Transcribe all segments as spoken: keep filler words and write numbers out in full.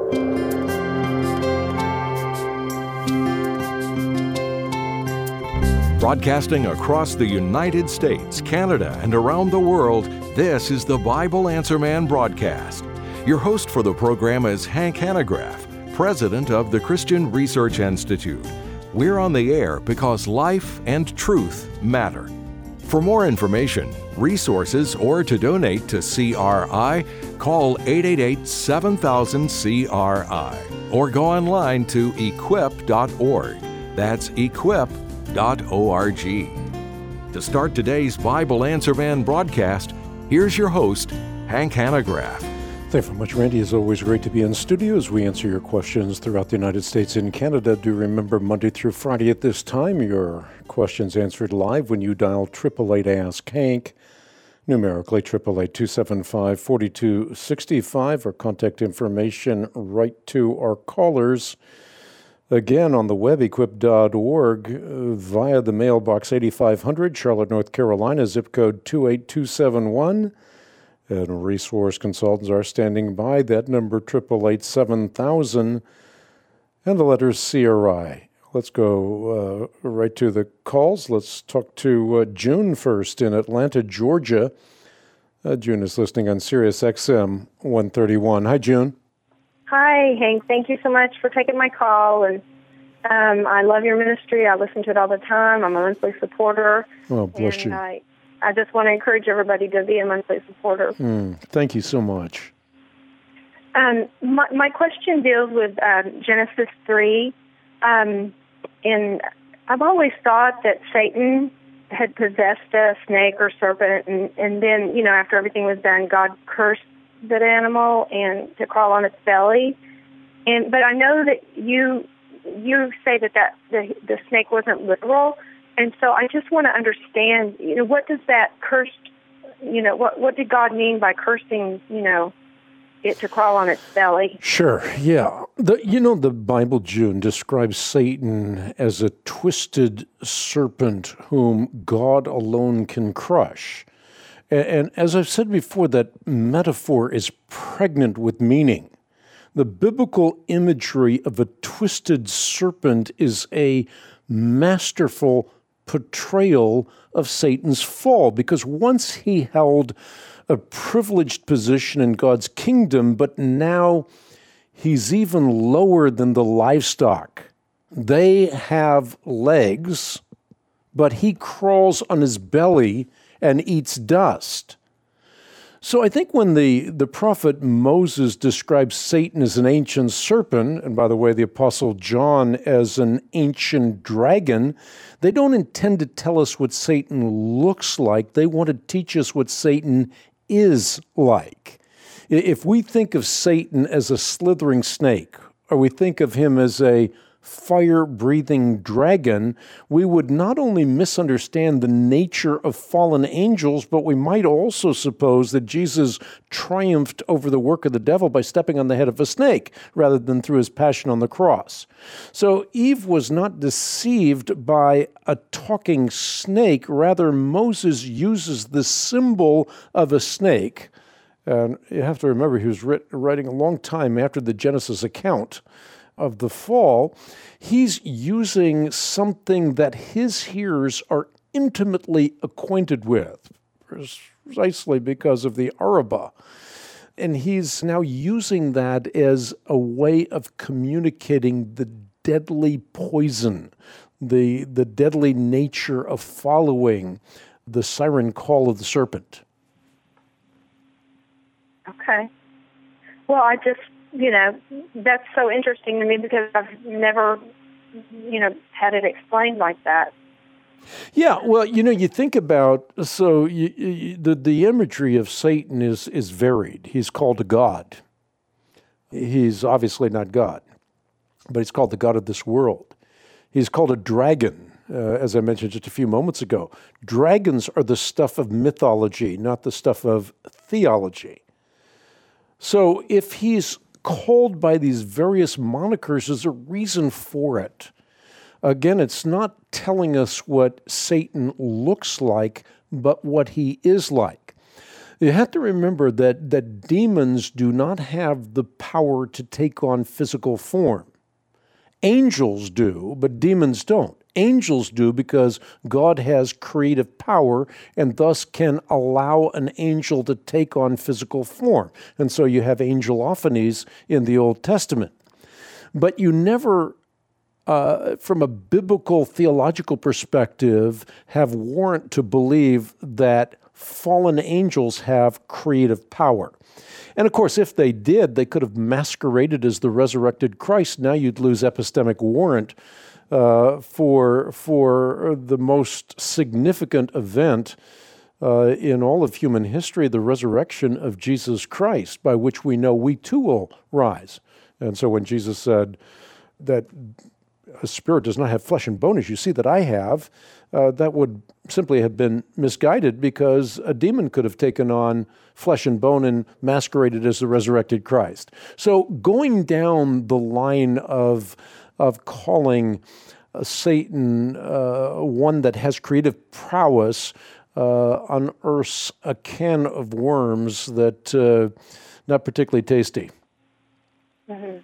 Broadcasting across the United States, Canada, and around the world, this is the Bible Answer Man broadcast. Your host for the program is Hank Hanegraaff, president of the Christian Research Institute. We're on the air because life and truth matter. For more information, resources, or to donate to C R I, call eight eight eight, seven thousand, C R I or go online to equip dot org. That's equip dot org. To start today's Bible Answer Man broadcast, here's your host, Hank Hanegraaff. Thank you very much, Randy. It's always great to be in studio as we answer your questions throughout the United States and Canada. Do remember Monday through Friday at this time, your questions answered live when you dial eight eight eight, ask Hank, numerically eight eight eight, two seven five, four two six five, or contact information right to our callers. Again, on the web, equip dot org, uh, via the mailbox eighty-five hundred, Charlotte, North Carolina, zip code two eight two seven one. And resource consultants are standing by. That number, eight eight eight, seven thousand, and the letters C R I. Let's go uh, right to the calls. Let's talk to uh, June first in Atlanta, Georgia. Uh, June is listening on Sirius X M one thirty-one. Hi, June. Hi, Hank. Thank you so much for taking my call. And um, I love your ministry. I listen to it all the time. I'm a monthly supporter. Oh, bless and you. I, I just want to encourage everybody to be a monthly supporter. Mm, thank you so much. Um, my, my question deals with um, Genesis three. Um, and I've always thought that Satan had possessed a snake or serpent, and, and then, you know, after everything was done, God cursed that animal and to crawl on its belly. And but I know that you you say that, that the, the snake wasn't literal, and so I just want to understand, you know, what does that cursed, you know, what what did God mean by cursing, you know, it to crawl on its belly? Sure, yeah. The, you know, the Bible, June, describes Satan as a twisted serpent whom God alone can crush. And, and as I've said before, that metaphor is pregnant with meaning. The biblical imagery of a twisted serpent is a masterful portrayal of Satan's fall, because once he held a privileged position in God's kingdom, but now he's even lower than the livestock. They have legs, but he crawls on his belly and eats dust. So I think when the, the prophet Moses describes Satan as an ancient serpent, and by the way, the apostle John as an ancient dragon, they don't intend to tell us what Satan looks like. They want to teach us what Satan is like. If we think of Satan as a slithering snake, or we think of him as a fire-breathing dragon, we would not only misunderstand the nature of fallen angels, but we might also suppose that Jesus triumphed over the work of the devil by stepping on the head of a snake, rather than through his passion on the cross. So Eve was not deceived by a talking snake. Rather, Moses uses the symbol of a snake. And you have to remember, he was writ- writing a long time after the Genesis account of the fall. He's using something that his hearers are intimately acquainted with, precisely because of the Arabah. And he's now using that as a way of communicating the deadly poison, the, the deadly nature of following the siren call of the serpent. Okay. Well, I just, you know, that's so interesting to me because I've never, you know, had it explained like that. Yeah, well, you know, you think about, so you, you, the, the imagery of Satan is, is varied. He's called a god. He's obviously not God, but he's called the god of this world. He's called a dragon, uh, as I mentioned just a few moments ago. Dragons are the stuff of mythology, not the stuff of theology. So if he's called by these various monikers, there's a reason for it. Again, it's not telling us what Satan looks like, but what he is like. You have to remember that, that demons do not have the power to take on physical form. Angels do, but demons don't. Angels do because God has creative power and thus can allow an angel to take on physical form. And so you have angelophanies in the Old Testament. But you never, uh, from a biblical theological perspective, have warrant to believe that fallen angels have creative power. And of course, if they did, they could have masqueraded as the resurrected Christ. Now you'd lose epistemic warrant uh, for, for the most significant event uh, in all of human history, the resurrection of Jesus Christ, by which we know we too will rise. And so when Jesus said that a spirit does not have flesh and bone as you see that I have, uh, that would simply have been misguided, because a demon could have taken on flesh and bone and masqueraded as the resurrected Christ. So going down the line of, of calling uh, Satan uh, one that has creative prowess uh, unearths a can of worms that uh, not particularly tasty. Mm-hmm.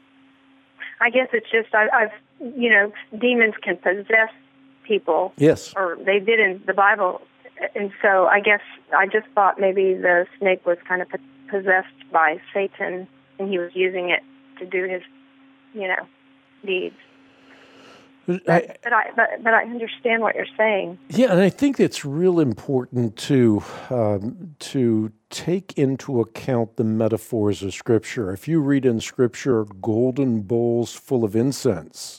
I guess it's just, I, I've, you know, demons can possess people. Yes. Or they did in the Bible. And so I guess I just thought maybe the snake was kind of possessed by Satan and he was using it to do his, you know, deeds. But I, but I, but, but I understand what you're saying. Yeah, and I think it's real important to um, to take into account the metaphors of Scripture. If you read in Scripture, golden bowls full of incense,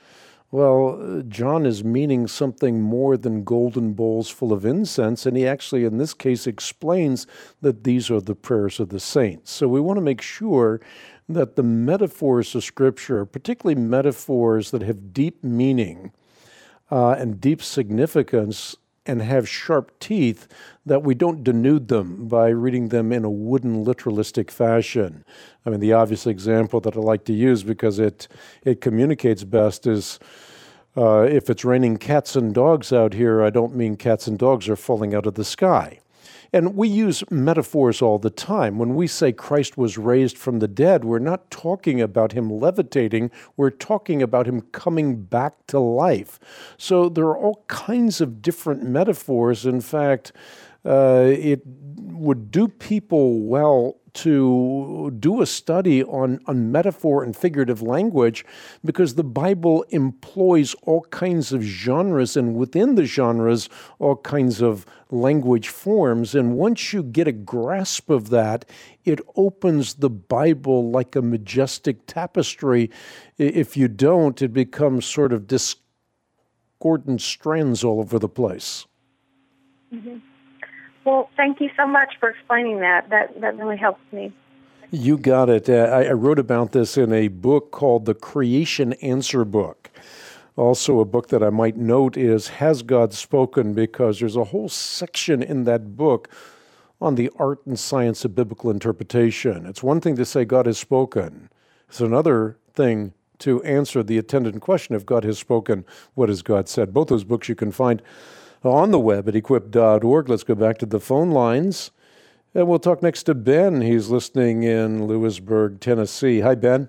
well, John is meaning something more than golden bowls full of incense, and he actually, in this case, explains that these are the prayers of the saints. So we want to make sure that the metaphors of Scripture, particularly metaphors that have deep meaning uh, and deep significance and have sharp teeth, that we don't denude them by reading them in a wooden literalistic fashion. I mean, the obvious example that I like to use because it it communicates best is uh, if it's raining cats and dogs out here, I don't mean cats and dogs are falling out of the sky. And we use metaphors all the time. When we say Christ was raised from the dead, we're not talking about him levitating. We're talking about him coming back to life. So there are all kinds of different metaphors. In fact, uh, it would do people well to do a study on, on metaphor and figurative language, because the Bible employs all kinds of genres, and within the genres, all kinds of language forms. And once you get a grasp of that, it opens the Bible like a majestic tapestry. If you don't, it becomes sort of discordant strands all over the place. Mm-hmm. Well, thank you so much for explaining that. That that really helps me. You got it. Uh, I, I wrote about this in a book called The Creation Answer Book. Also, a book that I might note is Has God Spoken? Because there's a whole section in that book on the art and science of biblical interpretation. It's one thing to say God has spoken. It's another thing to answer the attendant question, if God has spoken, what has God said? Both those books you can find on the web at equip dot org. Let's go back to the phone lines, and we'll talk next to Ben. He's listening in Lewisburg, Tennessee. Hi, Ben.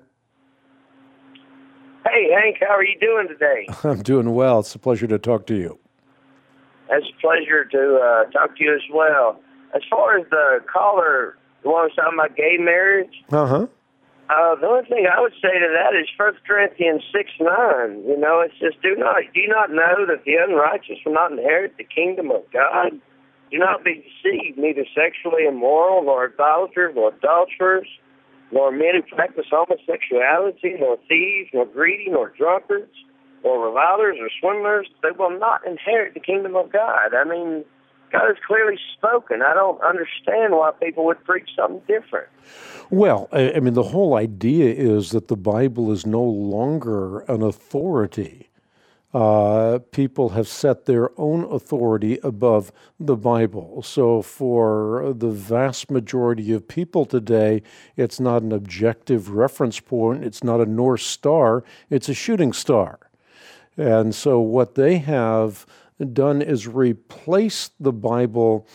Hey, Hank, how are you doing today? I'm doing well. It's a pleasure to talk to you. It's a pleasure to uh, talk to you as well. As far as the caller, the one who's talking about gay marriage, Uh-huh. Uh, the only thing I would say to that is First Corinthians six nine. You know, it's just, do not do you not know that the unrighteous will not inherit the kingdom of God? Do not be deceived, neither sexually immoral, nor idolaters, nor adulterers, nor men who practice homosexuality, nor thieves, nor greedy, nor drunkards, nor revilers, or swindlers. They will not inherit the kingdom of God. I mean, God has clearly spoken. I don't understand why people would preach something different. Well, I, I mean, the whole idea is that the Bible is no longer an authority. Uh, people have set their own authority above the Bible. So for the vast majority of people today, it's not an objective reference point. It's not a North Star. It's a shooting star. And so what they have done is replace the Bible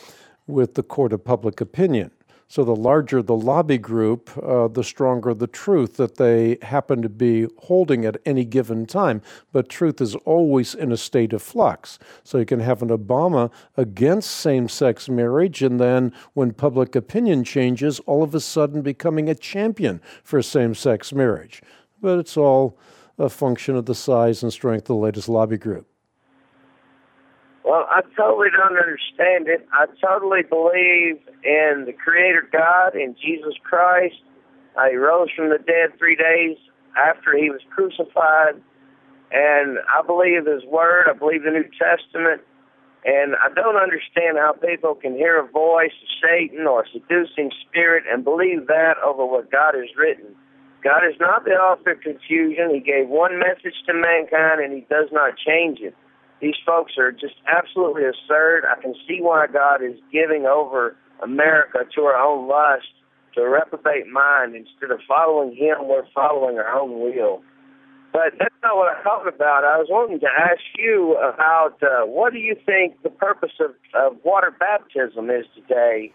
with the court of public opinion. So the larger the lobby group, uh, the stronger the truth that they happen to be holding at any given time. But truth is always in a state of flux. So you can have an Obama against same-sex marriage, and then when public opinion changes, all of a sudden becoming a champion for same-sex marriage. But it's all a function of the size and strength of the latest lobby group. Well, I totally don't understand it. I totally believe in the Creator God, in Jesus Christ. Uh, he rose from the dead three days after he was crucified. And I believe his word. I believe the New Testament. And I don't understand how people can hear a voice of Satan or a seducing spirit and believe that over what God has written. God is not the author of confusion. He gave one message to mankind, and he does not change it. These folks are just absolutely absurd. I can see why God is giving over America to our own lust, to a reprobate mind. Instead of following him, we're following our own will. But that's not what I thought about. I was wanting to ask you about uh, what do you think the purpose of, of water baptism is today?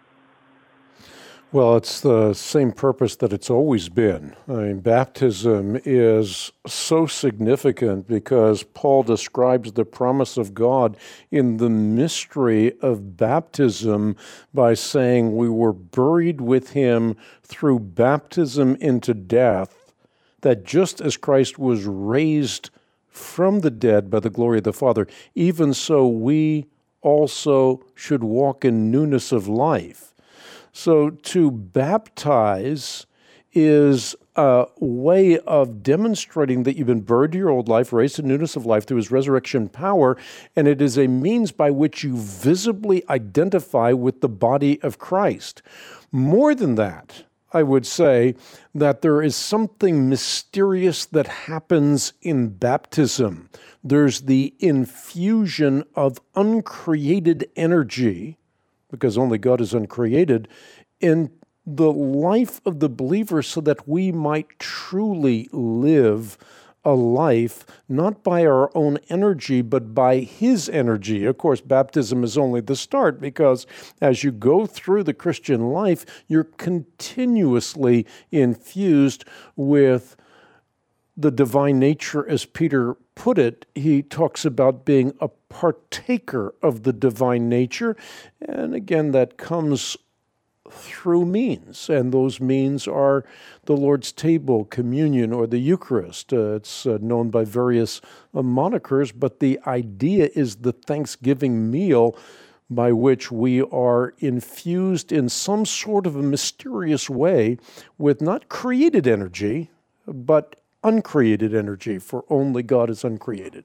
Well, it's the same purpose that it's always been. I mean, baptism is so significant because Paul describes the promise of God in the mystery of baptism by saying we were buried with him through baptism into death, that just as Christ was raised from the dead by the glory of the Father, even so we also should walk in newness of life. So to baptize is a way of demonstrating that you've been buried to your old life, raised to newness of life through his resurrection power, and it is a means by which you visibly identify with the body of Christ. More than that, I would say that there is something mysterious that happens in baptism. There's the infusion of uncreated energy, because only God is uncreated, in the life of the believer so that we might truly live a life not by our own energy, but by his energy. Of course, baptism is only the start, because as you go through the Christian life, you're continuously infused with the divine nature. As Peter put it, he talks about being a partaker of the divine nature. And again, that comes through means, and those means are the Lord's table, communion, or the Eucharist. Uh, it's uh, known by various uh, monikers, but the idea is the Thanksgiving meal by which we are infused in some sort of a mysterious way with not created energy, but uncreated energy, for only God is uncreated.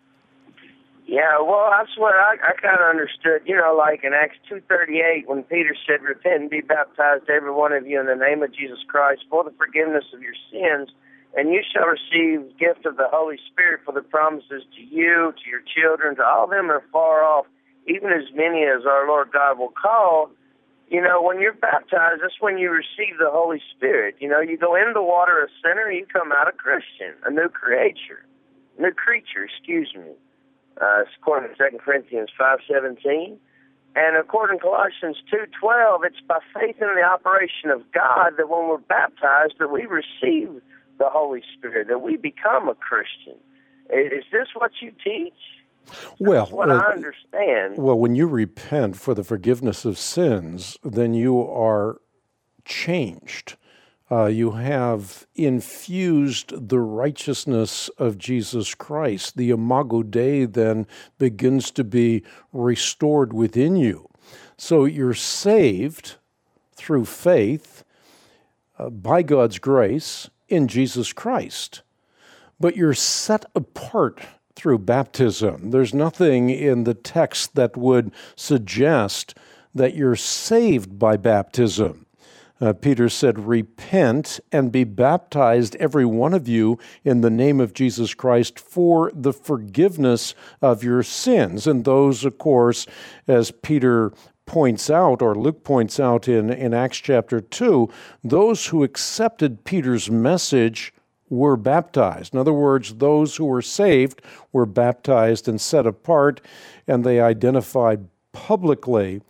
Yeah, well, that's what I, I kind of understood. You know, like in Acts two thirty-eight, when Peter said, "Repent and be baptized, every one of you, in the name of Jesus Christ, for the forgiveness of your sins, and you shall receive the gift of the Holy Spirit, for the promises to you, to your children, to all them that are far off, even as many as our Lord God will call." You know, when you're baptized, that's when you receive the Holy Spirit. You know, you go into the water a sinner, you come out a Christian, a new creature, new creature, excuse me. Uh, according to Second Corinthians five seventeen. And according to Colossians two twelve, it's by faith in the operation of God that when we're baptized, that we receive the Holy Spirit, that we become a Christian. Is this what you teach? Well, That's what uh, I understand. Well, when you repent for the forgiveness of sins, then you are changed. Uh, you have infused the righteousness of Jesus Christ. The Imago Dei then begins to be restored within you. So you're saved through faith uh, by God's grace in Jesus Christ. But you're set apart through baptism. There's nothing in the text that would suggest that you're saved by baptism. Uh, Peter said, "Repent and be baptized, every one of you, in the name of Jesus Christ for the forgiveness of your sins." And those, of course, as Peter points out, or Luke points out in, in Acts chapter two, those who accepted Peter's message were baptized. In other words, those who were saved were baptized and set apart, and they identified publicly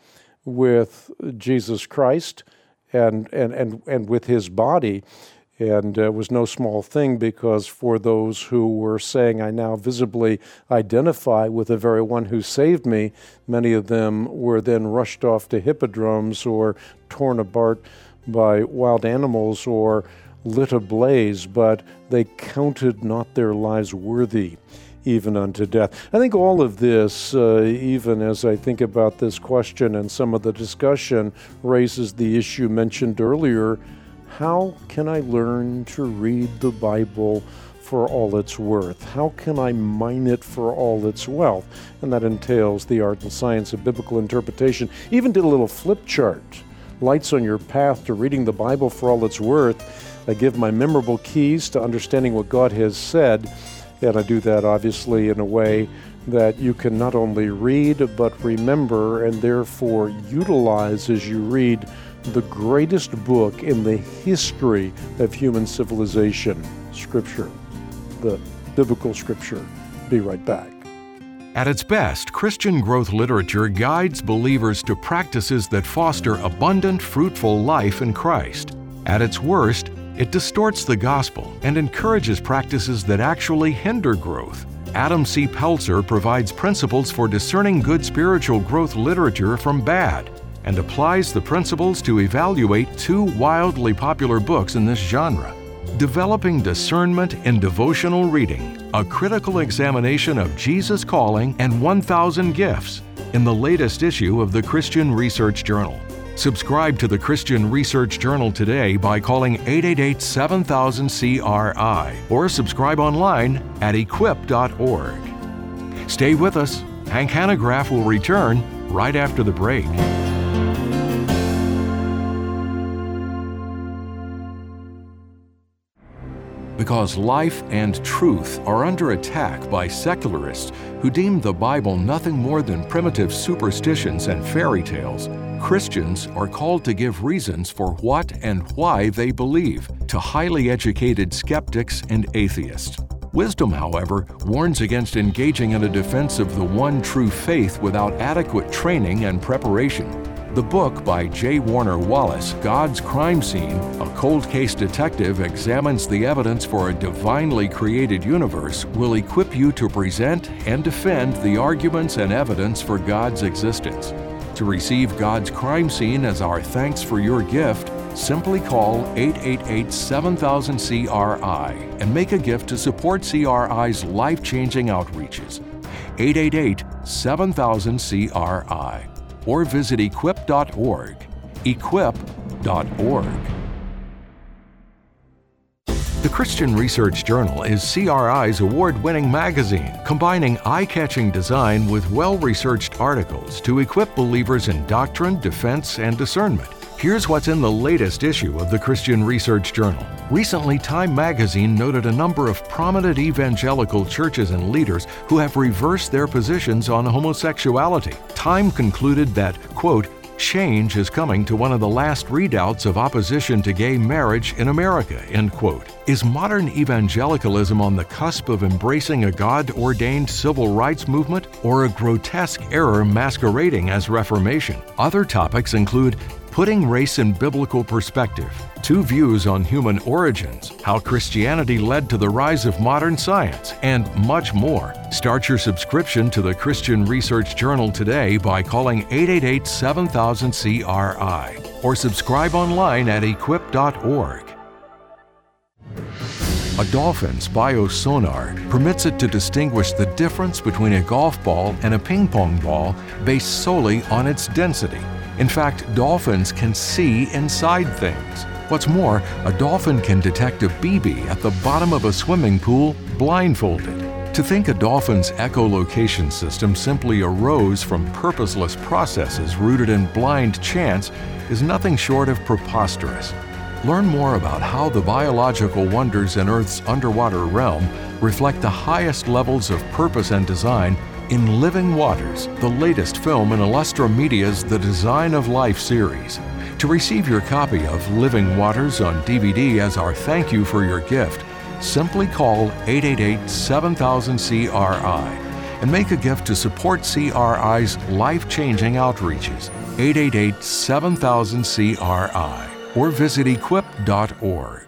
with Jesus Christ and and and, and with his body. And it uh, was no small thing, because for those who were saying, I now visibly identify with the very one who saved me, many of them were then rushed off to hippodromes or torn apart by wild animals or lit ablaze, but they counted not their lives worthy even unto death. I think all of this, uh, even as I think about this question and some of the discussion, raises the issue mentioned earlier. How can I learn to read the Bible for all it's worth? How can I mine it for all its wealth? And that entails the art and science of biblical interpretation. Even did a little flip chart, lights on your path to reading the Bible for all it's worth. I give my memorable keys to understanding what God has said, and I do that obviously in a way that you can not only read but remember, and therefore utilize as you read the greatest book in the history of human civilization, Scripture, the biblical Scripture. Be right back. At its best, Christian growth literature guides believers to practices that foster abundant, fruitful life in Christ. At its worst, it distorts the gospel and encourages practices that actually hinder growth. Adam C. Peltzer provides principles for discerning good spiritual growth literature from bad, and applies the principles to evaluate two wildly popular books in this genre, Developing Discernment in Devotional Reading, a critical examination of Jesus' calling, and one thousand Gifts, in the latest issue of the Christian Research Journal. Subscribe to the Christian Research Journal today by calling eight eight eight, seven thousand, C R I or subscribe online at equip dot org. Stay with us. Hank Hanegraaff will return right after the break. Because life and truth are under attack by secularists who deem the Bible nothing more than primitive superstitions and fairy tales, Christians are called to give reasons for what and why they believe to highly educated skeptics and atheists. Wisdom, however, warns against engaging in a defense of the one true faith without adequate training and preparation. The book by J. Warner Wallace, God's Crime Scene, a cold case detective examines the evidence for a divinely created universe, will equip you to present and defend the arguments and evidence for God's existence. To receive God's Crime Scene as our thanks for your gift, simply call eight eight eight, seven thousand, C R I and make a gift to support C R I's life-changing outreaches. eight eight eight, seven thousand, C R I. Or visit equip dot org. equip dot org. The Christian Research Journal is C R I's award-winning magazine, combining eye-catching design with well-researched articles to equip believers in doctrine, defense, and discernment. Here's what's in the latest issue of the Christian Research Journal. Recently, Time magazine noted a number of prominent evangelical churches and leaders who have reversed their positions on homosexuality. Time concluded that, quote, change is coming to one of the last redoubts of opposition to gay marriage in America, end quote. Is modern evangelicalism on the cusp of embracing a God-ordained civil rights movement or a grotesque error masquerading as reformation? Other topics include putting race in biblical perspective, two views on human origins, how Christianity led to the rise of modern science, and much more. Start your subscription to the Christian Research Journal today by calling eight eight eight, seven thousand, C R I or subscribe online at equip dot org. A dolphin's biosonar permits it to distinguish the difference between a golf ball and a ping pong ball based solely on its density. In fact, dolphins can see inside things. What's more, a dolphin can detect a B B at the bottom of a swimming pool blindfolded. To think a dolphin's echolocation system simply arose from purposeless processes rooted in blind chance is nothing short of preposterous. Learn more about how the biological wonders in Earth's underwater realm reflect the highest levels of purpose and design in Living Waters, the latest film in Illustra Media's The Design of Life series. To receive your copy of Living Waters on D V D as our thank you for your gift, simply call eight eight eight, seven thousand, C R I. and make a gift to support C R I's life-changing outreaches. eight eight eight, seven thousand, C R I or visit equip dot org.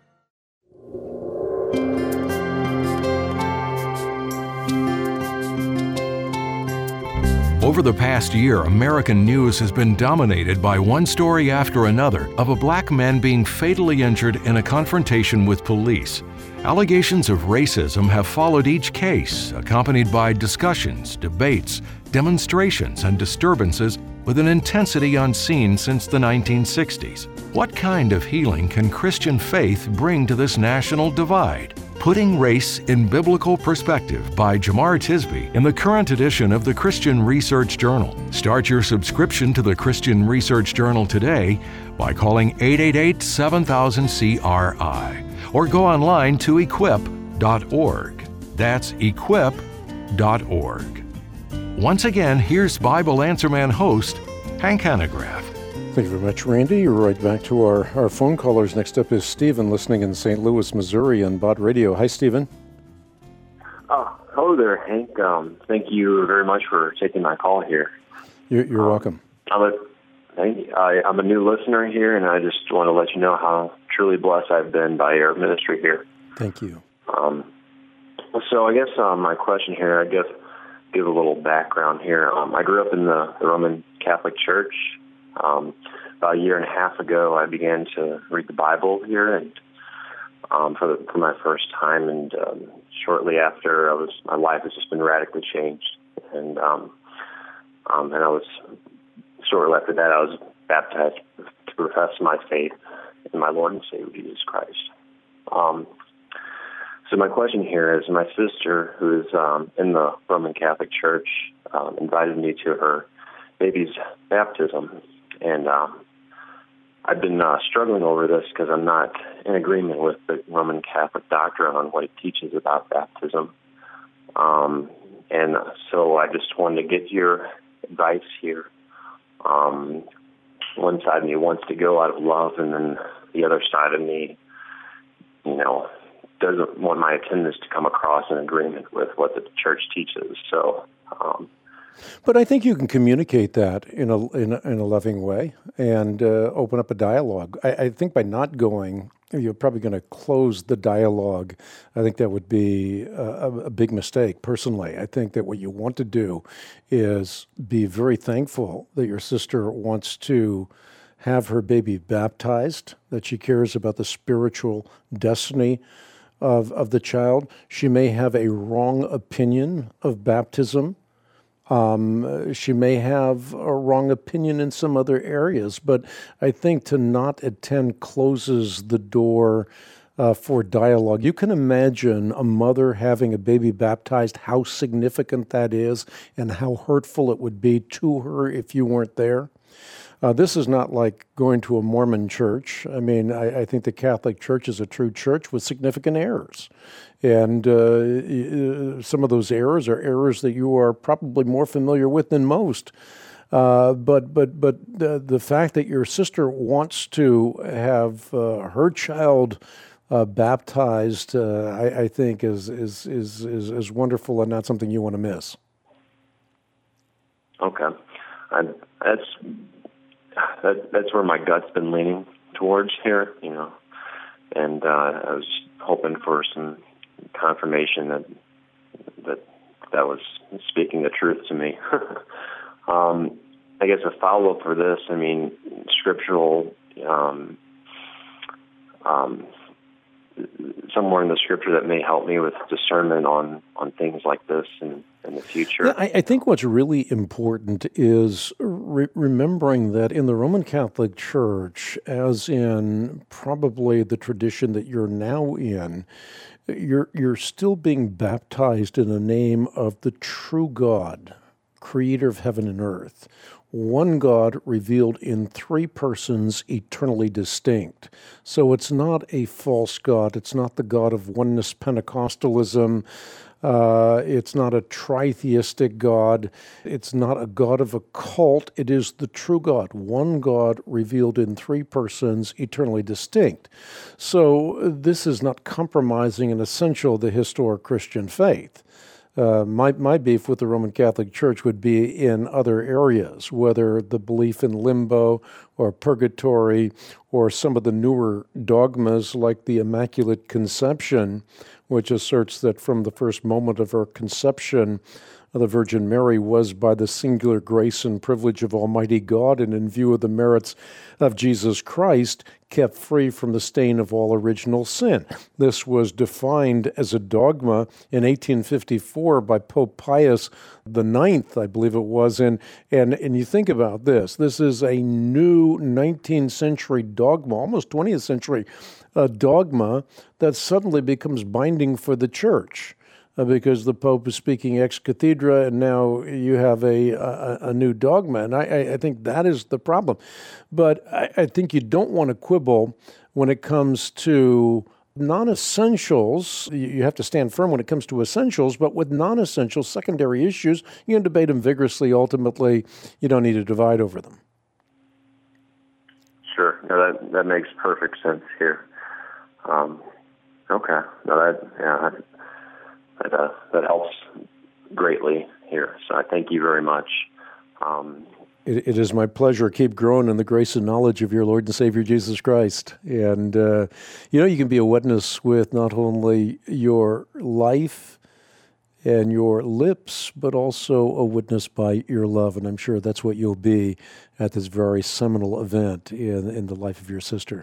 Over the past year, American news has been dominated by one story after another of a black man being fatally injured in a confrontation with police. Allegations of racism have followed each case, accompanied by discussions, debates, demonstrations, and disturbances with an intensity unseen since the nineteen sixties. What kind of healing can Christian faith bring to this national divide? Putting Race in Biblical Perspective by Jemar Tisby in the current edition of the Christian Research Journal. Start your subscription to the Christian Research Journal today by calling eight eight eight, seven thousand, C R I or go online to equip dot org. That's equip dot org. Once again, here's Bible Answer Man host, Hank Hanegraaff. Thank you very much, Randy. You're right back to our, our phone callers. Next up is Stephen, listening in Saint Louis, Missouri on Bod Radio. Hi, Stephen. Oh, hello there, Hank. Um, thank you very much for taking my call here. You're, you're um, welcome. I'm a, thank you. I, I'm a new listener here, and I just want to let you know how truly blessed I've been by your ministry here. Thank you. Um, so I guess um, my question here, I guess, give a little background here. Um, I grew up in the, the Roman Catholic Church. Um, about a year and a half ago, I began to read the Bible here, and um, for, the, for my first time. And um, shortly after, I was my life has just been radically changed. And um, um, and I was shortly after that, I was baptized to profess my faith in my Lord and Savior Jesus Christ. Um, so my question here is, my sister, who is um, in the Roman Catholic Church, um, invited me to her baby's baptism. And um, I've been uh, struggling over this because I'm not in agreement with the Roman Catholic doctrine on what it teaches about baptism. Um, and so I just wanted to get your advice here. Um, one side of me wants to go out of love, and then the other side of me, you know, doesn't want my attendance to come across in agreement with what the church teaches. So, um But I think you can communicate that in a in a, in a loving way and uh, open up a dialogue. I, I think by not going, you're probably going to close the dialogue. I think that would be a, a big mistake, personally. I think that what you want to do is be very thankful that your sister wants to have her baby baptized, that she cares about the spiritual destiny of, of the child. She may have a wrong opinion of baptism. Um, she may have a wrong opinion in some other areas, but I think to not attend closes the door uh, for dialogue. You can imagine a mother having a baby baptized, how significant that is and how hurtful it would be to her if you weren't there. Uh, this is not like going to a Mormon church. I mean, I, I think the Catholic Church is a true church with significant errors. And uh, some of those errors are errors that you are probably more familiar with than most. Uh, but but but the, the fact that your sister wants to have uh, her child uh, baptized, uh, I, I think, is is, is is is wonderful and not something you want to miss. Okay, I, that's that, that's where my gut's been leaning towards here, you know, and uh, I was hoping for some confirmation that that that was speaking the truth to me. um, I guess a follow-up for this, I mean, scriptural, um, um, somewhere in the scripture that may help me with discernment on, on things like this in, in the future. Yeah, I, I think what's really important is re- remembering that in the Roman Catholic Church, as in probably the tradition that you're now in, You're you're still being baptized in the name of the true God, creator of heaven and earth, one God revealed in three persons, eternally distinct. So it's not a false God. It's not the God of oneness Pentecostalism. Uh, it's not a tritheistic God. It's not a God of a cult. It is the true God, one God revealed in three persons, eternally distinct. So this is not compromising an essential of the historic Christian faith. Uh, my, my beef with the Roman Catholic Church would be in other areas, whether the belief in limbo or purgatory or some of the newer dogmas like the Immaculate Conception, which asserts that from the first moment of her conception, the Virgin Mary was by the singular grace and privilege of Almighty God and in view of the merits of Jesus Christ, kept free from the stain of all original sin. This was defined as a dogma in eighteen fifty-four by Pope Pius the Ninth, I believe it was. And, and, and you think about this. This is a new nineteenth century dogma, almost twentieth century uh, dogma that suddenly becomes binding for the Church. Uh, because the Pope is speaking ex cathedra, and now you have a a, a new dogma. And I, I think that is the problem. But I, I think you don't want to quibble when it comes to non-essentials. You, you have to stand firm when it comes to essentials, but with non-essential secondary issues, you can debate them vigorously. Ultimately, you don't need to divide over them. Sure. No, that, that makes perfect sense here. Um, okay. No, that, yeah, that, That, uh, that helps greatly here. So I thank you very much. Um, it, it is my pleasure. Keep growing in the grace and knowledge of your Lord and Savior Jesus Christ. And, uh, you know, you can be a witness with not only your life and your lips, but also a witness by your love. And I'm sure that's what you'll be at this very seminal event in, in the life of your sister.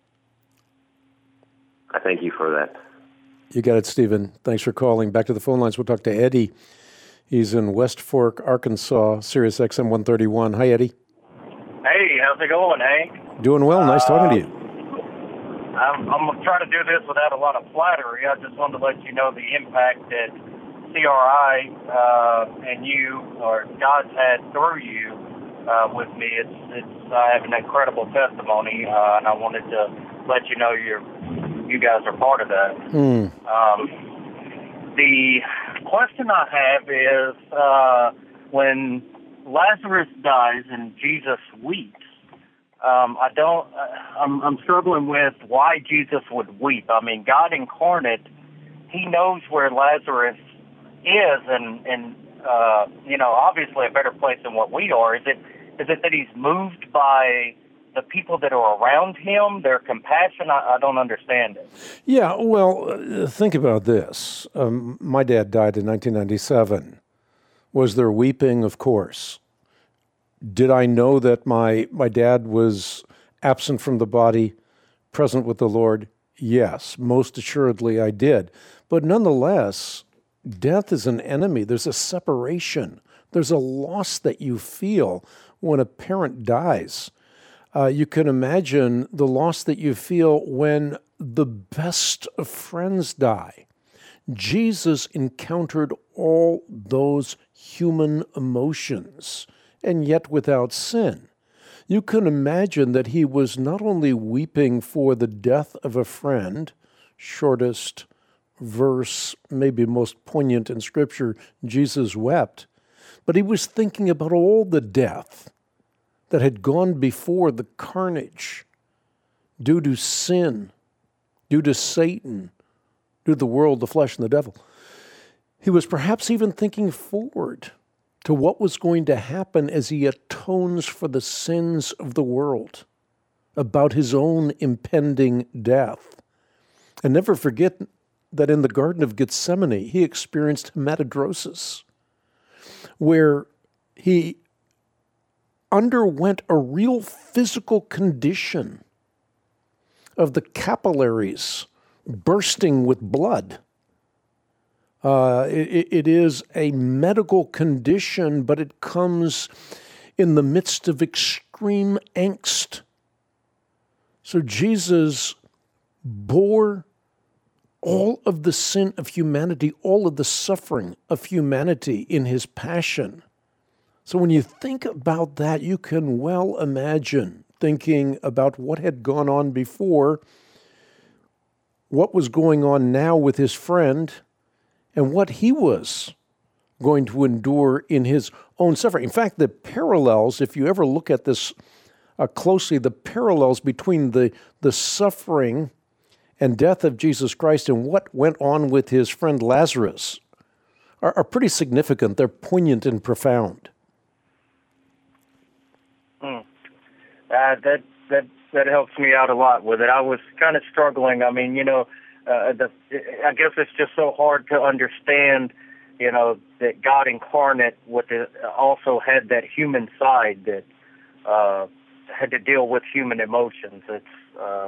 I thank you for that. You got it, Stephen. Thanks for calling. Back to the phone lines. We'll talk to Eddie. He's in West Fork, Arkansas, Sirius X M one thirty-one. Hi, Eddie. Hey, how's it going, Hank? Doing well. Nice talking to you. I'm, I'm going to try to do this without a lot of flattery. I just wanted to let you know the impact that C R I uh, and you, or God's had through you uh, with me. It's, it's, I have an incredible testimony, uh, and I wanted to let you know you're you guys are part of that. Mm. Um, the question I have is, uh, when Lazarus dies and Jesus weeps, um, I don't, uh, I'm, I'm struggling with why Jesus would weep. I mean, God incarnate, he knows where Lazarus is and, and uh, you know, obviously a better place than what we are. Is it, is it that he's moved by the people that are around him, their compassion? I, I don't understand it. Yeah, well, uh, think about this. Um, my dad died in nineteen ninety-seven. Was there weeping? Of course. Did I know that my, my dad was absent from the body, present with the Lord? Yes, most assuredly I did. But nonetheless, death is an enemy. There's a separation. There's a loss that you feel when a parent dies. Uh, you can imagine the loss that you feel when the best of friends die. Jesus encountered all those human emotions, and yet without sin. You can imagine that he was not only weeping for the death of a friend, shortest verse, maybe most poignant in Scripture, Jesus wept, but he was thinking about all the death that had gone before, the carnage due to sin, due to Satan, due to the world, the flesh, and the devil. He was perhaps even thinking forward to what was going to happen as he atones for the sins of the world, about his own impending death. And never forget that in the Garden of Gethsemane, he experienced hematidrosis, where he underwent a real physical condition of the capillaries bursting with blood. Uh, it, it is a medical condition, but it comes in the midst of extreme angst. So Jesus bore all of the sin of humanity, all of the suffering of humanity in his passion. So when you think about that, you can well imagine thinking about what had gone on before, what was going on now with his friend, and what he was going to endure in his own suffering. In fact, the parallels, if you ever look at this uh, closely, the parallels between the, the suffering and death of Jesus Christ and what went on with his friend Lazarus are, are pretty significant. They're poignant and profound. Mm. Uh, that that that helps me out a lot with it. I was kind of struggling. I mean, you know, uh, the, I guess it's just so hard to understand, you know, that God incarnate with the, also had that human side that uh, had to deal with human emotions. It's uh,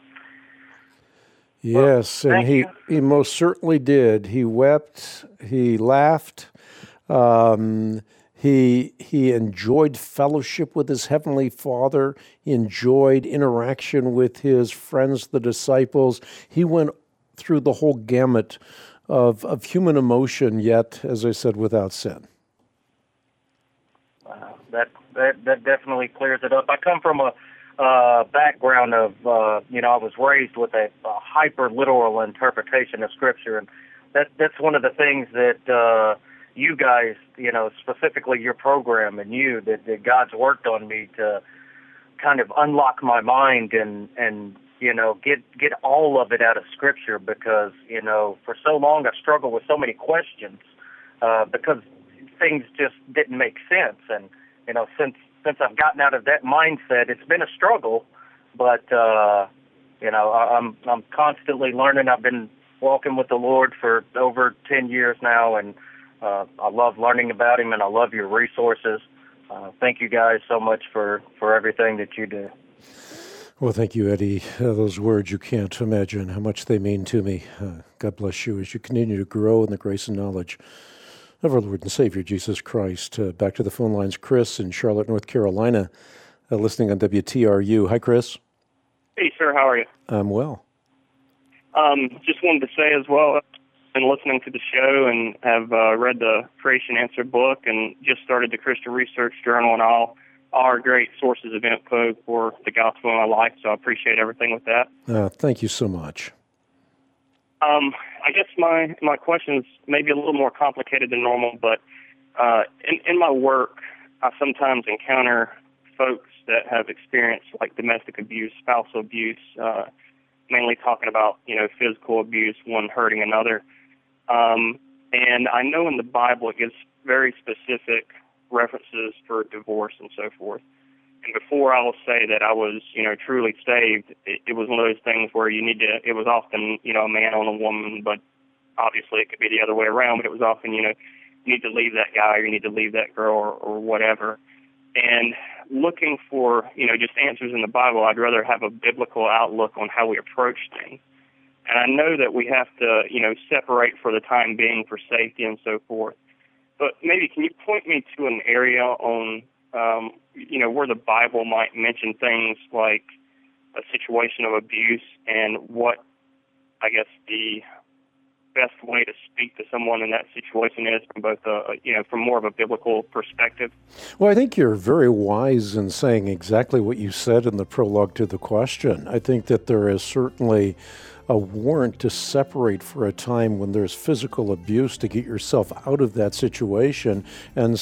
yes, well, and he, he most certainly did. He wept, he laughed, um, he he enjoyed fellowship with his heavenly Father. He enjoyed interaction with his friends, the disciples. He went through the whole gamut of of human emotion, yet, as I said, without sin. Wow, that that that definitely clears it up. I come from a uh, background of uh, you know I was raised with a, a hyper literal interpretation of Scripture, and that that's one of the things that uh, you guys, you know, specifically your program and you, that, that God's worked on me to kind of unlock my mind and and you know get get all of it out of Scripture, because you know for so long I struggled with so many questions uh, because things just didn't make sense, and you know since since I've gotten out of that mindset, it's been a struggle, but uh, you know I, I'm I'm constantly learning. I've been walking with the Lord for over ten years now, and uh, I love learning about Him, and I love your resources. Uh, thank you guys so much for, for everything that you do. Well, thank you, Eddie. Uh, those words, you can't imagine how much they mean to me. Uh, God bless you as you continue to grow in the grace and knowledge of our Lord and Savior, Jesus Christ. Uh, back to the phone lines, Chris in Charlotte, North Carolina, uh, listening on W T R U. Hi, Chris. Hey, sir. How are you? I'm well. Um, just wanted to say as well, I've been listening to the show and have uh, read the Creation Answer book and just started the Christian Research Journal, and all are great sources of info for the gospel in my life, so I appreciate everything with that. Uh, thank you so much. Um, I guess my, my question is maybe a little more complicated than normal, but uh, in, in my work, I sometimes encounter folks that have experienced like domestic abuse, spousal abuse, uh, mainly talking about, you know, physical abuse, one hurting another. Um, and I know in the Bible it gives very specific references for divorce and so forth. And before I will say that I was, you know, truly saved, it, it was one of those things where you need to, it was often, you know, a man on a woman, but obviously it could be the other way around, but it was often, you know, you need to leave that guy or you need to leave that girl or, or whatever. And looking for, you know, just answers in the Bible, I'd rather have a biblical outlook on how we approach things. And I know that we have to, you know, separate for the time being for safety and so forth. But maybe can you point me to an area on, um, you know, where the Bible might mention things like a situation of abuse and what, I guess, the best way to speak to someone in that situation is from both a, you know, from more of a biblical perspective? Well, I think you're very wise in saying exactly what you said in the prologue to the question. I think that there is certainly a warrant to separate for a time when there's physical abuse to get yourself out of that situation. And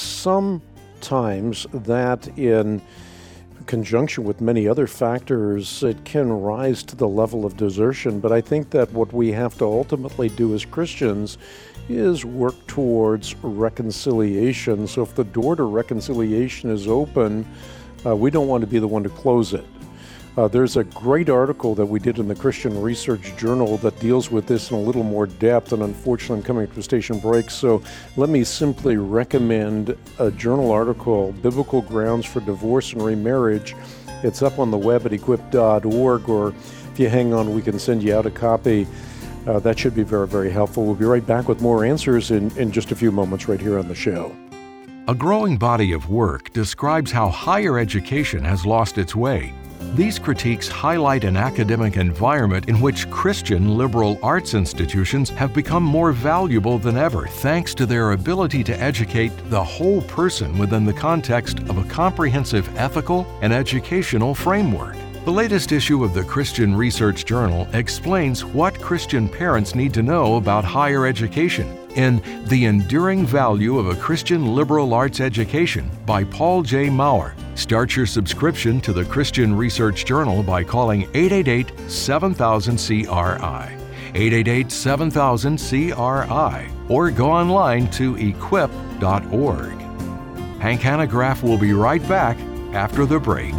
sometimes that, in conjunction with many other factors, it can rise to the level of desertion. But I think that what we have to ultimately do as Christians is work towards reconciliation. So if the door to reconciliation is open, uh, we don't want to be the one to close it. Uh, there's a great article that we did in the Christian Research Journal that deals with this in a little more depth, and unfortunately I'm coming to a station break, so let me simply recommend a journal article, Biblical Grounds for Divorce and Remarriage. It's up on the web at equip dot org, or if you hang on, we can send you out a copy. Uh, that should be very, very helpful. We'll be right back with more answers in, in just a few moments right here on the show. A growing body of work describes how higher education has lost its way. These critiques highlight an academic environment in which Christian liberal arts institutions have become more valuable than ever thanks to their ability to educate the whole person within the context of a comprehensive ethical and educational framework. The latest issue of the Christian Research Journal explains what Christian parents need to know about higher education in The Enduring Value of a Christian Liberal Arts Education by Paul J. Maurer. Start your subscription to the Christian Research Journal by calling eight eight eight, seven thousand C R I. eight eight eight, seven thousand, C R I, or go online to equip dot org. Hank Hanegraaff will be right back after the break.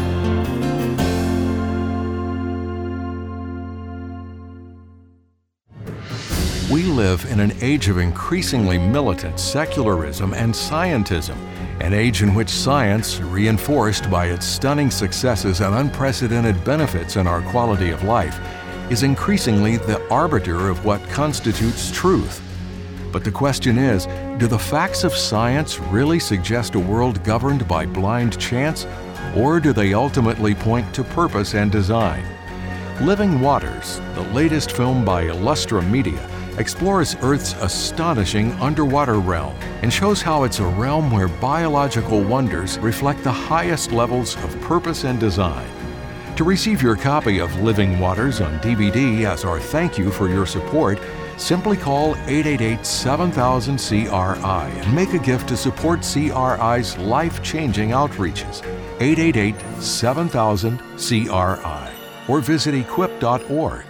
We live in an age of increasingly militant secularism and scientism, an age in which science, reinforced by its stunning successes and unprecedented benefits in our quality of life, is increasingly the arbiter of what constitutes truth. But the question is, do the facts of science really suggest a world governed by blind chance, or do they ultimately point to purpose and design? Living Waters, the latest film by Illustra Media, explores Earth's astonishing underwater realm and shows how it's a realm where biological wonders reflect the highest levels of purpose and design. To receive your copy of Living Waters on D V D as our thank you for your support, simply call eight eight eight, seven thousand, C R I and make a gift to support C R I's life-changing outreaches. eight eight eight, seven thousand, C R I or visit equip dot org.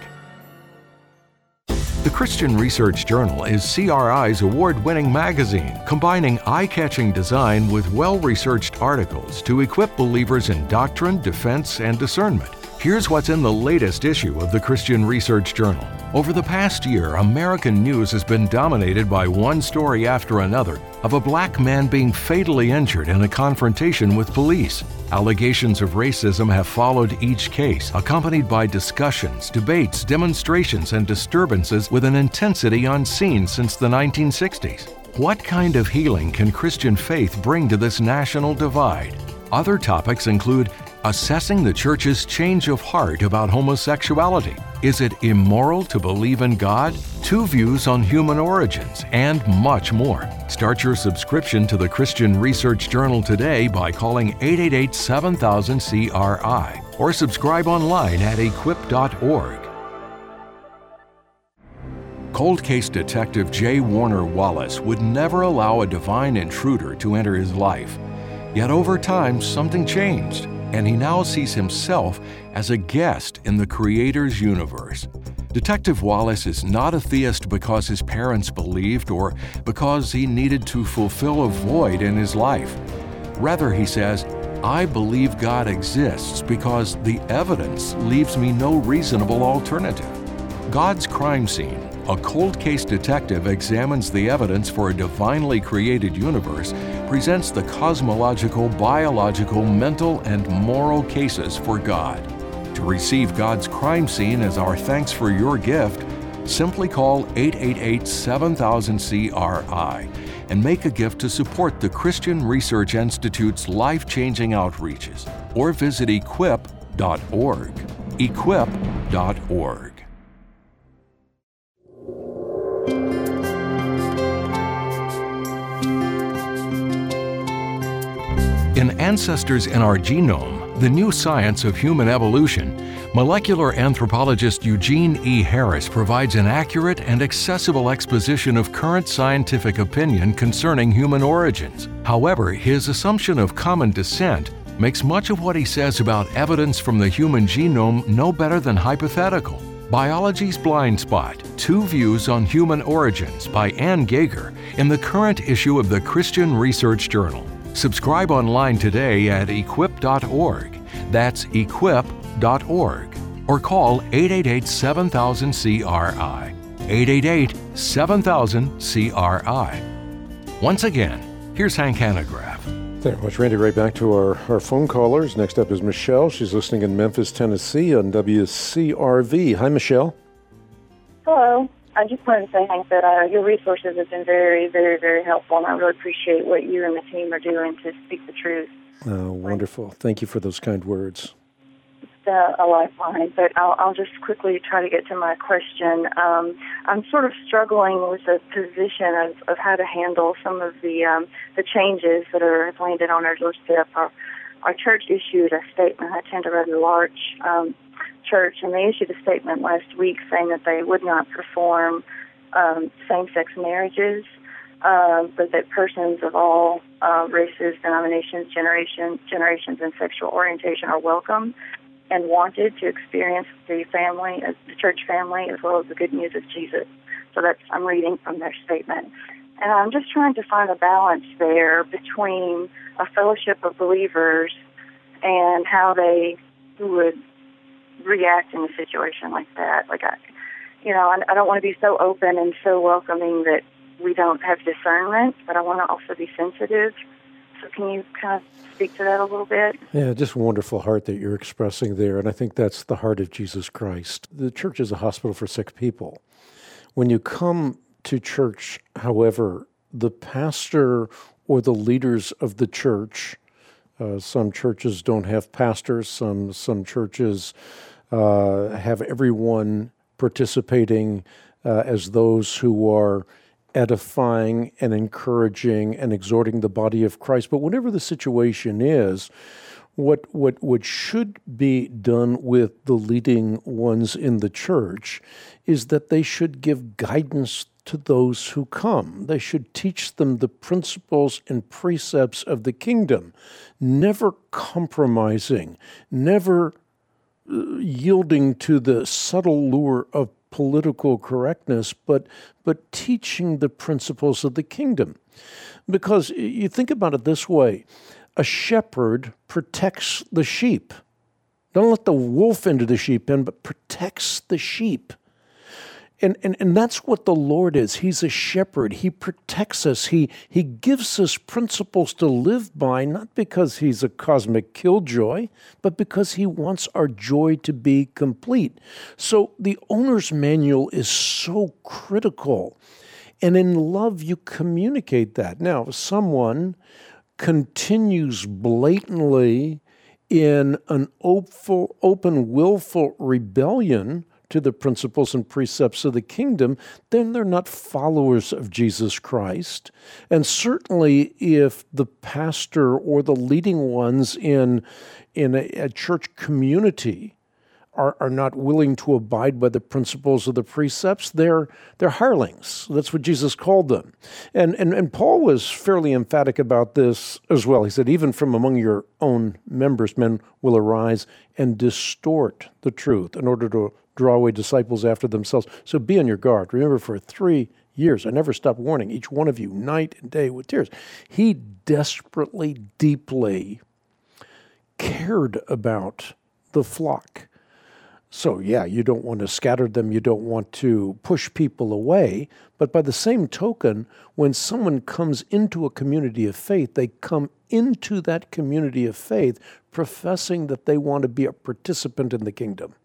The Christian Research Journal is C R I's award-winning magazine, combining eye-catching design with well-researched articles to equip believers in doctrine, defense, and discernment. Here's what's in the latest issue of the Christian Research Journal. Over the past year, American news has been dominated by one story after another of a black man being fatally injured in a confrontation with police. Allegations of racism have followed each case, accompanied by discussions, debates, demonstrations, and disturbances with an intensity unseen since the nineteen sixties. What kind of healing can Christian faith bring to this national divide? Other topics include assessing the church's change of heart about homosexuality. Is it immoral to believe in God? Two views on human origins, and much more. Start your subscription to the Christian Research Journal today by calling eight eight eight, seven thousand, C R I or subscribe online at equip dot org. Cold case detective J. Warner Wallace would never allow a divine intruder to enter his life. Yet over time, something changed, and he now sees himself as a guest in the Creator's universe. Detective Wallace is not a theist because his parents believed or because he needed to fulfill a void in his life. Rather, he says, I believe God exists because the evidence leaves me no reasonable alternative. God's Crime Scene, a cold case detective examines the evidence for a divinely created universe, presents the cosmological, biological, mental, and moral cases for God. To receive God's Crime Scene as our thanks for your gift, simply call eight eight eight, seven thousand, C R I and make a gift to support the Christian Research Institute's life-changing outreaches, or visit equip dot org. equip dot org. In Ancestors in Our Genome, the new science of human evolution, molecular anthropologist Eugene E. Harris provides an accurate and accessible exposition of current scientific opinion concerning human origins. However, his assumption of common descent makes much of what he says about evidence from the human genome no better than hypothetical. Biology's Blind Spot, Two Views on Human Origins by Ann Gager in the current issue of the Christian Research Journal. Subscribe online today at equip dot org. That's equip dot org. Or call eight eight eight, seven thousand, C R I. eight eight eight, seven thousand, C R I. Once again, here's Hank Hanegraaff. Thank you very much, Randy. Right back to our, our phone callers. Next up is Michelle. She's listening in Memphis, Tennessee on W C R V. Hi, Michelle. Hello. I just wanted to say, Hank, that uh, your resources have been very, very, very helpful, and I really appreciate what you and the team are doing to speak the truth. Oh, wonderful. Thank you for those kind words. It's uh, a lifeline, but I'll, I'll just quickly try to get to my question. Um, I'm sort of struggling with the position of, of how to handle some of the um, the changes that are have landed on our doorstep. Our, our church issued a statement. I attend a rather large um church, and they issued a statement last week saying that they would not perform um, same-sex marriages, uh, but that persons of all uh, races, denominations, generation, generations, and sexual orientation are welcome. and wanted to experience the family, uh, the church family, as well as the good news of Jesus. So that's, I'm reading from their statement. And I'm just trying to find a balance there between a fellowship of believers and how they would react in a situation like that. Like, I, you know, I, I don't want to be so open and so welcoming that we don't have discernment, but I want to also be sensitive. So can you kind of speak to that a little bit? Yeah, just a wonderful heart that you're expressing there, and I think that's the heart of Jesus Christ. The church is a hospital for sick people. When you come to church, however, the pastor or the leaders of the church, uh, some churches don't have pastors, some some churches uh, have everyone participating uh, as those who are edifying and encouraging and exhorting the body of Christ. But whatever the situation is, what what what should be done with the leading ones in the church is that they should give guidance to those who come. They should teach them the principles and precepts of the kingdom, never compromising, never uh, yielding to the subtle lure of political correctness, but but teaching the principles of the kingdom. Because you think about it this way, a shepherd protects the sheep. Don't let the wolf into the sheep pen, but protects the sheep. And, and and that's what the Lord is. He's a shepherd. He protects us. He he gives us principles to live by, not because he's a cosmic killjoy, but because he wants our joy to be complete. So the owner's manual is so critical. And in love, you communicate that. Now, if someone continues blatantly in an open, open willful rebellion to the principles and precepts of the kingdom, then they're not followers of Jesus Christ. And certainly if the pastor or the leading ones in, in a, a church community are, are not willing to abide by the principles of the precepts, they're they're hirelings. That's what Jesus called them. And, and, and Paul was fairly emphatic about this as well. He said, even from among your own members, men will arise and distort the truth in order to draw away disciples after themselves. So be on your guard. Remember, for three years, I never stopped warning each one of you night and day with tears. He desperately, deeply cared about the flock. So yeah, you don't want to scatter them, you don't want to push people away, but by the same token, when someone comes into a community of faith, they come into that community of faith professing that they want to be a participant in the kingdom.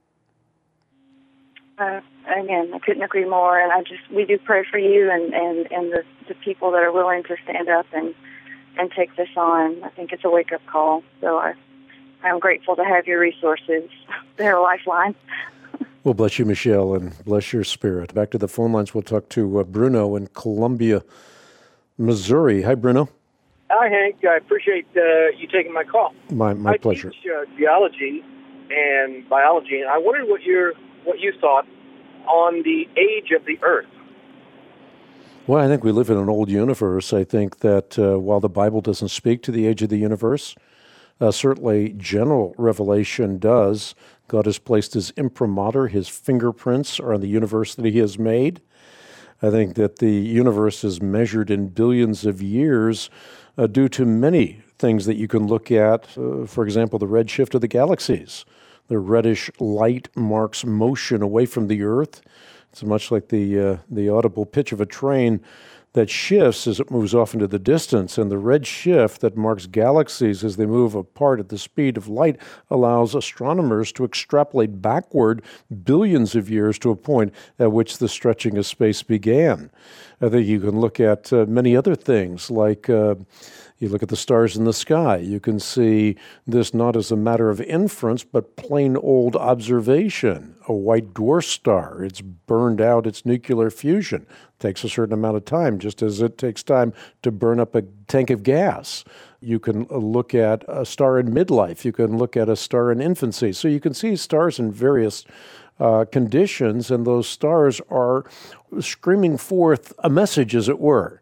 Uh, again, I couldn't agree more, and I just we do pray for you and, and, and the, the people that are willing to stand up and, and take this on. I think it's a wake-up call, so I, I'm grateful to have your resources. They're a lifeline. Well, bless you, Michelle, and bless your spirit. Back to the phone lines, we'll talk to uh, Bruno in Columbia, Missouri. Hi, Bruno. Hi, Hank. I appreciate uh, you taking my call. My my I pleasure. I teach uh, geology and biology, and I wondered what your what you thought on the age of the Earth. Well, I think we live in an old universe. I think that uh, while the Bible doesn't speak to the age of the universe, uh, certainly general revelation does. God has placed his imprimatur, his fingerprints are on the universe that he has made. I think that the universe is measured in billions of years uh, due to many things that you can look at. Uh, for example, the redshift of the galaxies. The reddish light marks motion away from the Earth. It's much like the uh, the audible pitch of a train that shifts as it moves off into the distance. And the red shift that marks galaxies as they move apart at the speed of light allows astronomers to extrapolate backward billions of years to a point at which the stretching of space began. I think you can look at uh, many other things like uh, you look at the stars in the sky. You can see this not as a matter of inference, but plain old observation. A white dwarf star, it's burned out its nuclear fusion. It takes a certain amount of time, just as it takes time to burn up a tank of gas. You can look at a star in midlife. You can look at a star in infancy. So you can see stars in various uh, conditions, and those stars are screaming forth a message, as it were.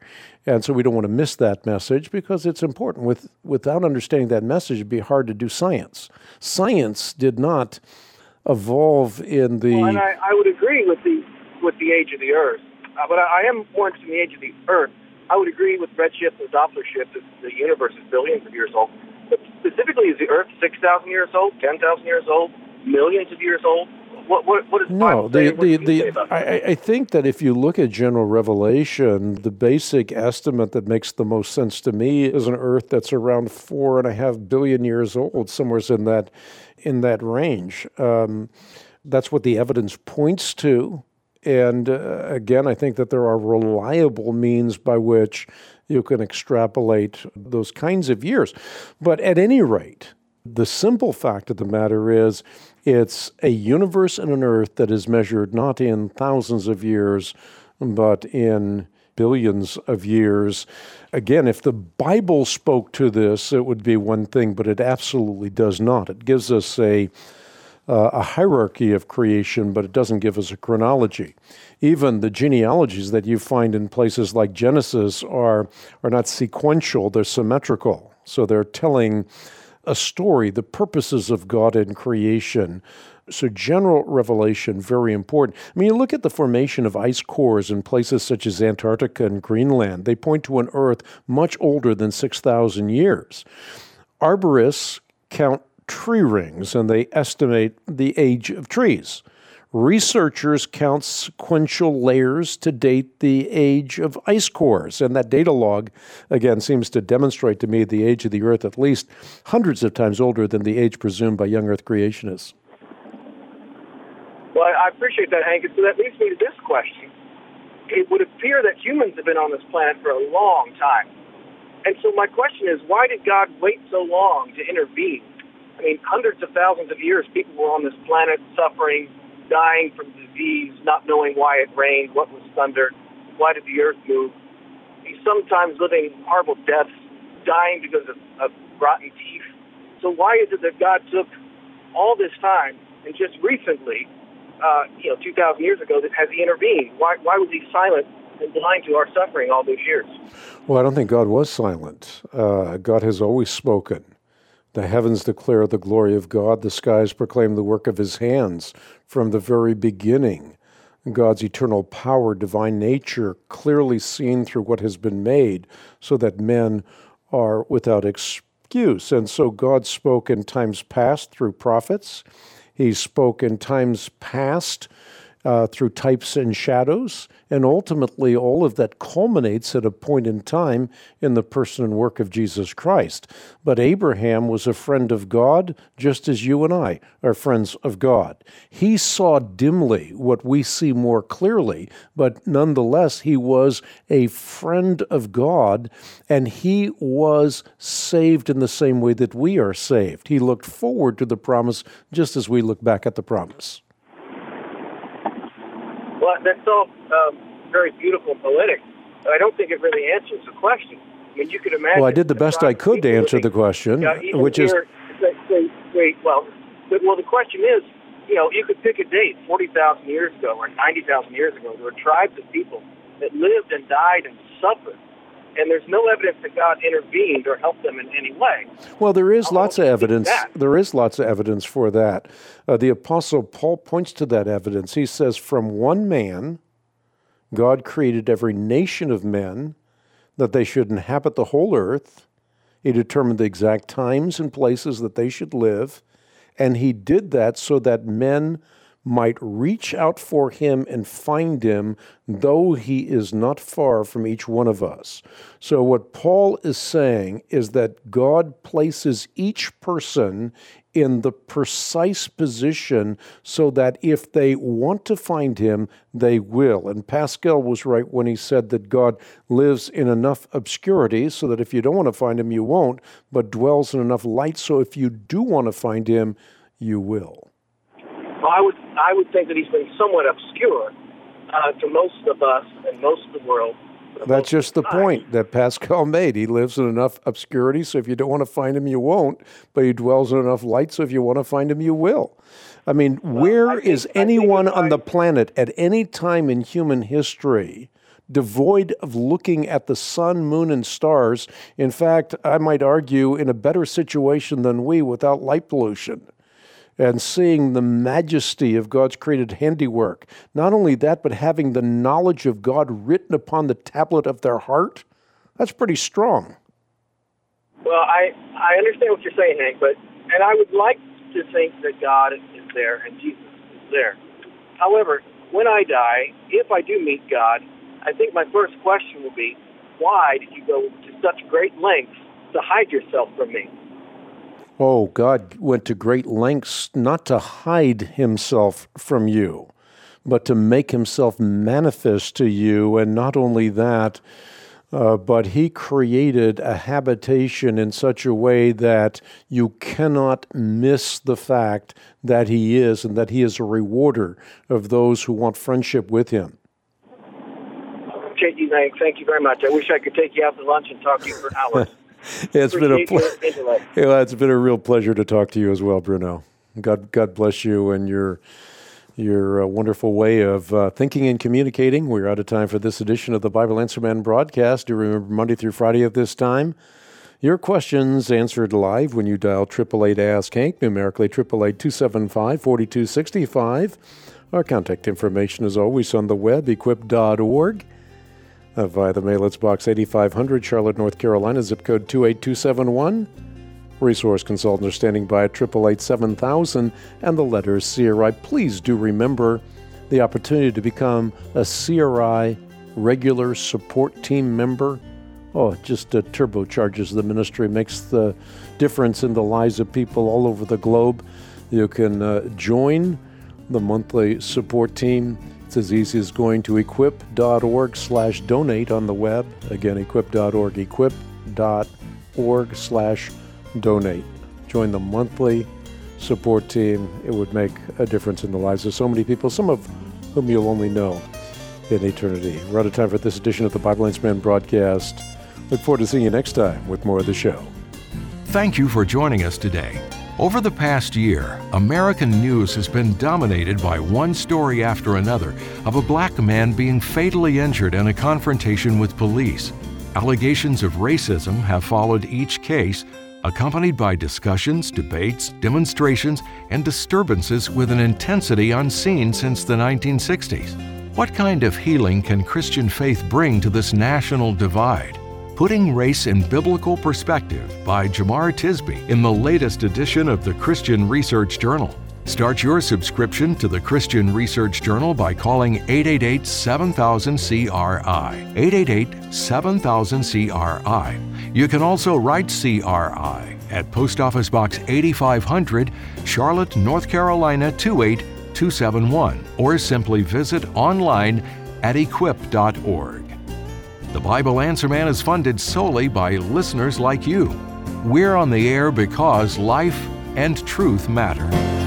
And so we don't want to miss that message because it's important. With, without understanding that message, it'd be hard to do science. Science did not evolve in the... Well, and I, I would agree with the with the age of the Earth. Uh, but I, I am more interested in the age of the Earth. I would agree with redshift and Doppler shift that the universe is billions of years old. But specifically, is the Earth six thousand years old, ten thousand years old, millions of years old? What, what, what is the no, Bible the, saying? What the, do you say the, about I, that? I think that if you look at general revelation, the basic estimate that makes the most sense to me is an Earth that's around four and a half billion years old, somewhere in that, in that range. Um, that's what the evidence points to. And uh, again, I think that there are reliable means by which you can extrapolate those kinds of years. But at any rate, the simple fact of the matter is it's a universe and an Earth that is measured not in thousands of years, but in billions of years. Again, if the Bible spoke to this, it would be one thing, but it absolutely does not. It gives us a Uh, a hierarchy of creation, but it doesn't give us a chronology. Even the genealogies that you find in places like Genesis are, are not sequential, they're symmetrical. So they're telling a story, the purposes of God in creation. So general revelation, very important. I mean, you look at the formation of ice cores in places such as Antarctica and Greenland. They point to an Earth much older than six thousand years. Arborists count tree rings, and they estimate the age of trees. Researchers count sequential layers to date the age of ice cores, and that data log, again, seems to demonstrate to me the age of the Earth at least hundreds of times older than the age presumed by young Earth creationists. Well, I appreciate that, Hank. So that leads me to this question. It would appear that humans have been on this planet for a long time. And so my question is, why did God wait so long to intervene? I mean, hundreds of thousands of years, people were on this planet suffering, dying from disease, not knowing why it rained, what was thunder, why did the earth move. He's sometimes living horrible deaths, dying because of, of rotten teeth. So why is it that God took all this time and just recently, uh, you know, two thousand years ago, that has he intervened? Why, why was he silent and blind to our suffering all those years? Well, I don't think God was silent. Uh, God has always spoken. The heavens declare the glory of God. The skies proclaim the work of his hands. From the very beginning, God's eternal power, divine nature, clearly seen through what has been made, so that men are without excuse. And so God spoke in times past through prophets. He spoke in times past uh, through types and shadows. And ultimately, all of that culminates at a point in time in the person and work of Jesus Christ. But Abraham was a friend of God, just as you and I are friends of God. He saw dimly what we see more clearly, but nonetheless, he was a friend of God, and he was saved in the same way that we are saved. He looked forward to the promise just as we look back at the promise. Well, that's all um, very beautiful and poetic, but I don't think it really answers the question. I mean, you could imagine... Well, I did the best I could to answer the question, yeah, which is... Say, say, wait, well, but, well, the question is, you know, you could pick a date forty thousand years ago or ninety thousand years ago. There were tribes of people that lived and died and suffered, and there's no evidence that God intervened or helped them in any way. Well, there is How lots of evidence. that? There is lots of evidence for that. Uh, the Apostle Paul points to that evidence. He says, from one man, God created every nation of men that they should inhabit the whole earth. He determined the exact times and places that they should live, and he did that so that men might reach out for him and find him, though he is not far from each one of us. So what Paul is saying is that God places each person in the precise position so that if they want to find him, they will. And Pascal was right when he said that God lives in enough obscurity so that if you don't want to find him, you won't, but dwells in enough light so if you do want to find him, you will. Well, I would I would think that he's been somewhat obscure uh, to most of us and most of the world. That's just the point that Pascal made. He lives in enough obscurity, so if you don't want to find him, you won't. But he dwells in enough light, so if you want to find him, you will. I mean, well, where I think, is anyone on the planet at any time in human history devoid of looking at the sun, moon, and stars. In fact, I might argue in a better situation than we without light pollution, and seeing the majesty of God's created handiwork. Not only that, but having the knowledge of God written upon the tablet of their heart. That's pretty strong. Well, I, I understand what you're saying, Hank, but and I would like to think that God is there and Jesus is there. However, when I die, if I do meet God, I think my first question will be, why did you go to such great lengths to hide yourself from me? Oh, God went to great lengths not to hide himself from you, but to make himself manifest to you. And not only that, uh, but he created a habitation in such a way that you cannot miss the fact that he is, and that he is a rewarder of those who want friendship with him. J D, thank you very much. I wish I could take you out to lunch and talk to you for hours. It's been a pl- yeah, it's been a real pleasure to talk to you as well, Bruno. God, God bless you and your your uh, wonderful way of uh, thinking and communicating. We're out of time for this edition of the Bible Answer Man broadcast. Do remember Monday through Friday at this time. Your questions answered live when you dial eight eight eight ask Hank, numerically eight eight eight, two seven five, four two six five. Our contact information is always on the web, equip dot org. Uh, via the mail, it's Box eighty-five hundred, Charlotte, North Carolina, zip code two eight two seven one. Resource consultants are standing by at eight eight eight, seven thousand and the letters C R I. Please do remember the opportunity to become a C R I regular support team member. Oh, it just uh, turbocharges the ministry, makes the difference in the lives of people all over the globe. You can uh, join the monthly support team. It's as easy as going to equip dot org slash donate on the web. Again, equip dot org, equip dot org slash donate. Join the monthly support team. It would make a difference in the lives of so many people, some of whom you'll only know in eternity. We're out of time for this edition of the Bible Answer Man broadcast. Look forward to seeing you next time with more of the show. Thank you for joining us today. Over the past year, American news has been dominated by one story after another of a black man being fatally injured in a confrontation with police. Allegations of racism have followed each case, accompanied by discussions, debates, demonstrations, and disturbances with an intensity unseen since the nineteen sixties. What kind of healing can Christian faith bring to this national divide? Putting Race in Biblical Perspective by Jemar Tisby in the latest edition of the Christian Research Journal. Start your subscription to the Christian Research Journal by calling eight eight eight, seven thousand, C R I. eight eight eight, seven thousand, C R I. You can also write C R I at Post Office Box eighty-five hundred, Charlotte, North Carolina two eight two seven one, or simply visit online at equip dot org. The Bible Answer Man is funded solely by listeners like you. We're on the air because life and truth matter.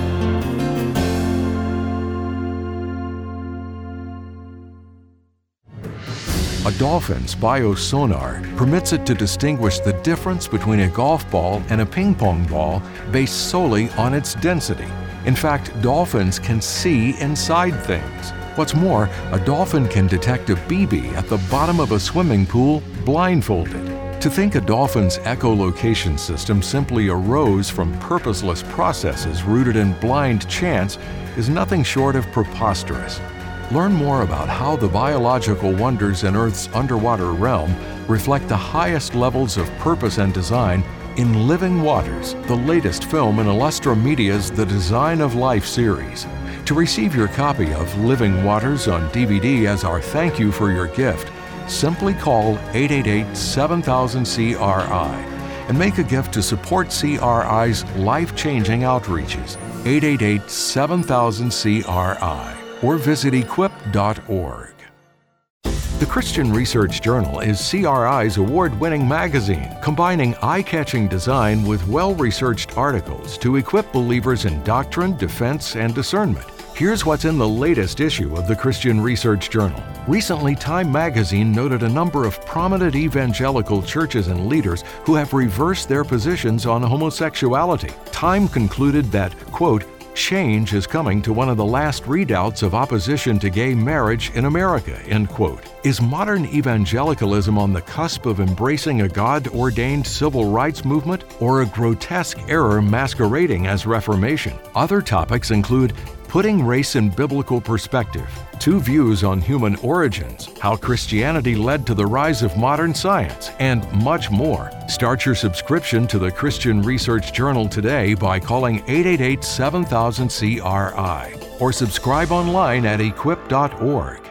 A dolphin's biosonar permits it to distinguish the difference between a golf ball and a ping pong ball based solely on its density. In fact, dolphins can see inside things. What's more, a dolphin can detect a B B at the bottom of a swimming pool blindfolded. To think a dolphin's echolocation system simply arose from purposeless processes rooted in blind chance is nothing short of preposterous. Learn more about how the biological wonders in Earth's underwater realm reflect the highest levels of purpose and design in Living Waters, the latest film in Illustra Media's The Design of Life series. To receive your copy of Living Waters on D V D as our thank you for your gift, simply call eight eight eight, seven thousand, C R I and make a gift to support C R I's life-changing outreaches. eight eight eight, seven thousand, C R I or visit equip dot org. The Christian Research Journal is C R I's award-winning magazine, combining eye-catching design with well-researched articles to equip believers in doctrine, defense, and discernment. Here's what's in the latest issue of the Christian Research Journal. Recently, Time magazine noted a number of prominent evangelical churches and leaders who have reversed their positions on homosexuality. Time concluded that, quote, Change is coming to one of the last redoubts of opposition to gay marriage in America, end quote. Is modern evangelicalism on the cusp of embracing a God-ordained civil rights movement or a grotesque error masquerading as Reformation? Other topics include putting race in biblical perspective, two views on human origins, how Christianity led to the rise of modern science, and much more. Start your subscription to the Christian Research Journal today by calling eight eight eight, seven thousand, C R I or subscribe online at equip dot org.